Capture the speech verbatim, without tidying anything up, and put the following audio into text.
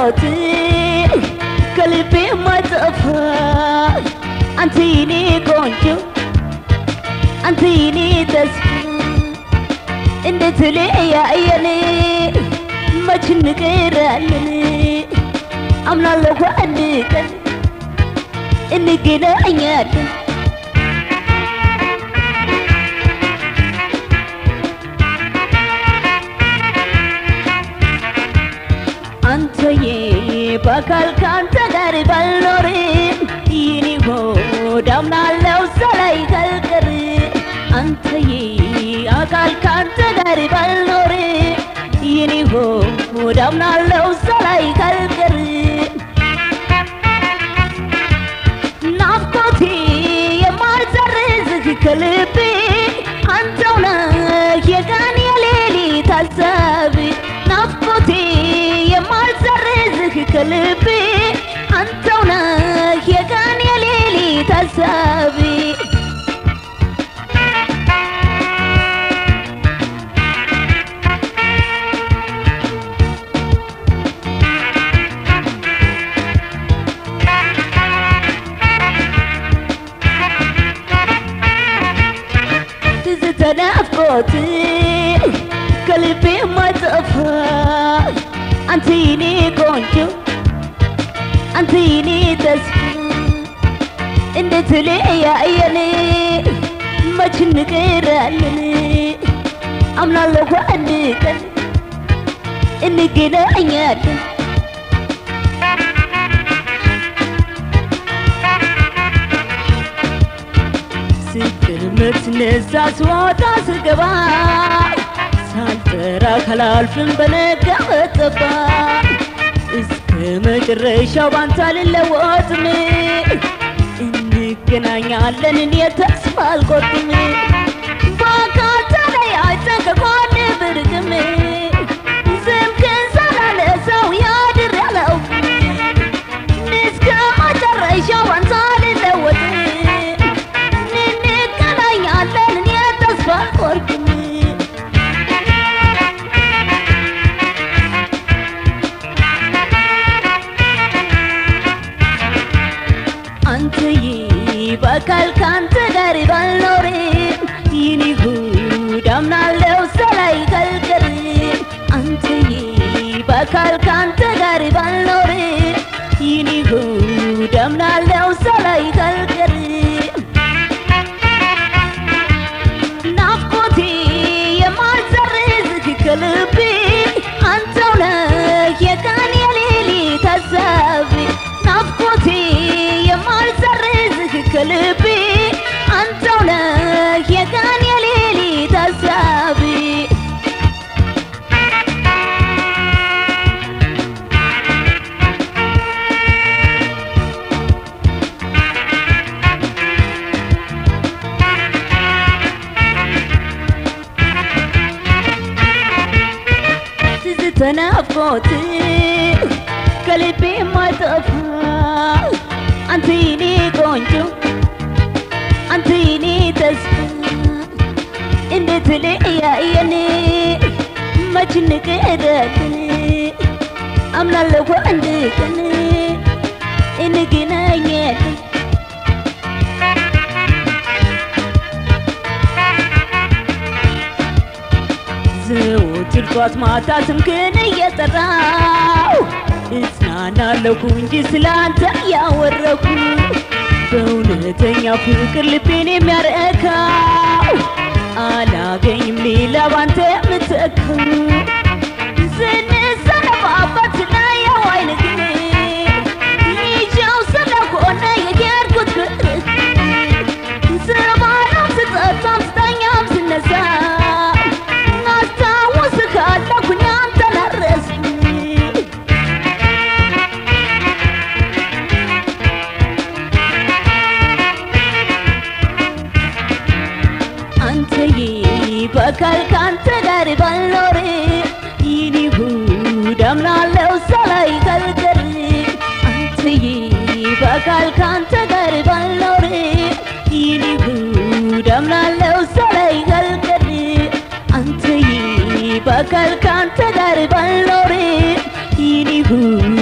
ናፍቆትህ ከልቤ ማይጠፋ አንተ የኔ ቆንጆ አንተ የኔ ተስፋ እንዴት ለያየን መች እንቀራለን አምናለሁ አንድ ቀን እንገናኛለን አንተዬ በአካል ካንተ ጋር ባልኖርም የኔ ሆድ አምናለሁ ሳላይ ካልቀር አንተዬ አካል ካንተ ጋር ባልኖርም የኔ ሆድ አምናለሁ ሳላይ ካልቀር ናፍቆቴ የማልሰርዝህ ከልቤ አንተው ነህ የቀን የሌሊት ሀሳቤ ናፍቆቴ የማልሰርዝህ ከልቤ አንተው ነህ የቀን የሌሊት ሀሳቤ ናፍቆትህ ከልቤ ማይጠፋ አንተ የኔ ቆንጆ አንተ የኔ ተስፋ እንዴት ለያየን መች እንቀራለን አምናለሁ አንድ ቀን እንገናኛለን ስቅምት ነዛ ስወጣ ስገባ ሳልጠራ ካላልፍም በነጋ በጠባ እስከ መጨረሻው ባንተ አልለወጥም እንገናኛለን እኔ ተስፋ አልቆርጥም በአካል ተለያይተን ከጎን ብርቅም ዝምድና ሳላለሰው ያድር ያለው እስከ መጨረሻው ባንተ አልለወጥም እንገናኛለን እኔ ተስፋ አልቆርጥም አንተዬ በአካል ካንተ ጋር ባልኖርም የኔ ሆድ አምናለሁ ሳላይ ካልቀር አንተዬ በአካል ካንተ ጋር ባልኖርም የኔ ሆድ አምናለሁ ሳላይ ካልቀር ናፍቆቴ የማልሰርዝህ ከልቤ አንተው ነህ የቀን የሌሊት ሀሳቤ ናፍቆቴ የማልሰርዝህ ከልቤ አንተው ነህ የቀን የሌሊት ሀሳቤ ትዝታ ናፍቆትህ ከልቤ ማይጠፋ አንተ የኔ ቆንጆ አንተ የኔ ተስፋ እንዴት ለያየን መች እንቀራለን አምናለሁ አንድ ቀን እንገናኛለን ዘወትር ጧት ማታ ስምህን እየጠራሁ እጽናናለሁ እንጂ ስላንተ ያወራሁ በእውነተኛ ፍቅር ልቤን የሚያረካው አላገኝም ሌላ ባንተ የምተካው ስንሰነባበት ስናየው አይንህን ይዤው ስለሆነ የሄድኩት ፍቅርህ ስባላም ስጠጣም ስተኛም ስነሳ አስታውስሃለሁኝ አንተን አልረሳም አንተዬ በአካል ካንተ ጋር ባልኖርም የኔ ሆድ አምናለሁ ሳላይ ካልቀር አንተዬ በአካል ካንተ ጋር ባልኖርም የኔ ሆድ አምናለሁ ሳላይ ካልቀር አንተዬ በአካል ካንተ ጋር ባልኖርም የኔ ሆድ